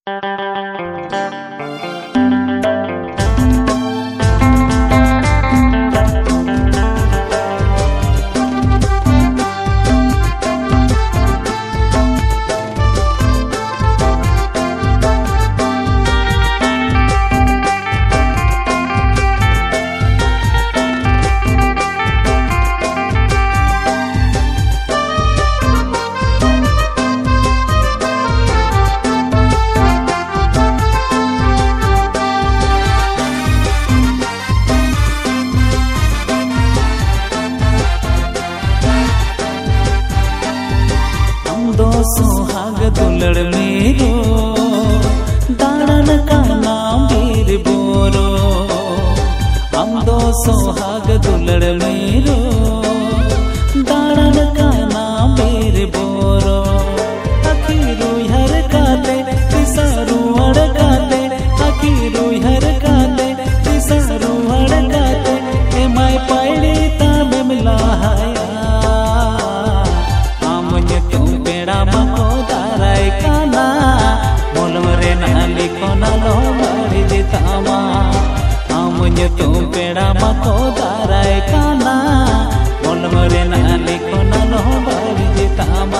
सुहाग दुलड़ मेरो दाड़न का नाम वीर बोरो। हम दो सुहाग दुलड़ मेरो दाड़न का नाम वीर बोरो। अखीरू हर काते तिसारू अड़काते, अखीरू हर काते तिसारू अड़काते, ए माय पाइड़ी ताबे मिलाया मको दाराय काना मोलम रे नाली कोना लो मारी दितामा। आमुझे तू पेड़ा मको दाराय काना मोलम रे नाली कोना लो मारी दितामा।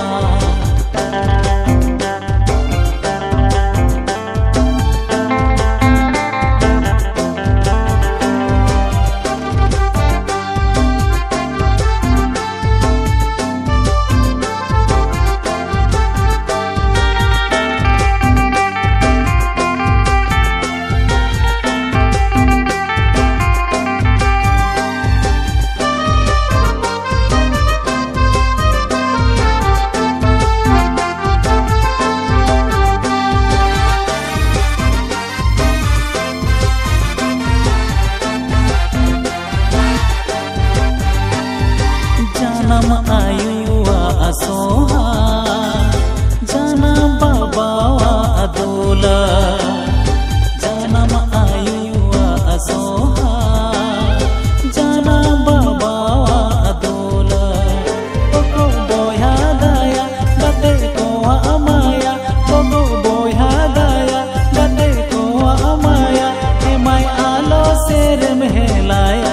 जन्म आयुआ सोहा जाना बाबा अदोला। जन्म आयुआ सोहा जाना बाबा अदोला। बको बोया दाया गते को अमाया, बको बोया दाया गते को अमाया, हे माय आलो सेर महलाया।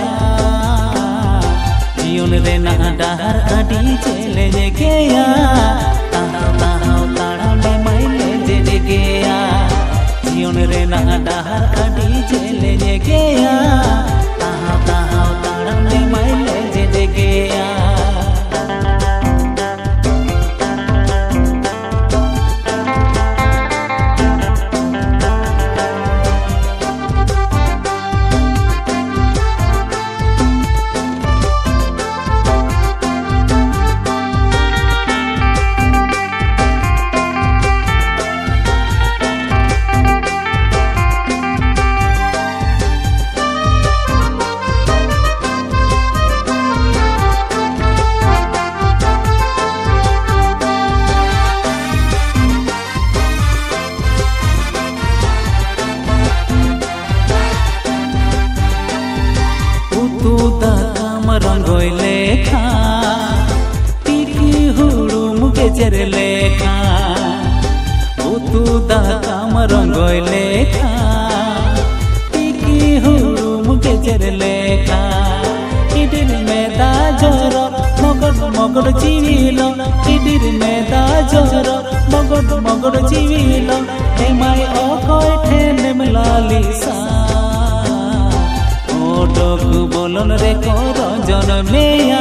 जीवन रे ना डहर अडी चले जे गया, ताहाव ताहाव ताड़ा में माइले जे गया। जीवन रे ना डहर अडी चले जे गया, ताहाव ताहाव ताड़ा में माइले जे गया। रंगोई लेखा टिकी हुड़ुम गेजर लेखा, तू दा काम रंगोई लेखा टिकी हुड़ुम गेजर लेखा। इडिर में दा जोरो मगड़ मगड़ जीविलो, इडिर में दा जोरो मगड़ मगड़ जीविलो, हे माय ओ कोई ठेने मिलाली सा। डोक बोलन रे को रंजन में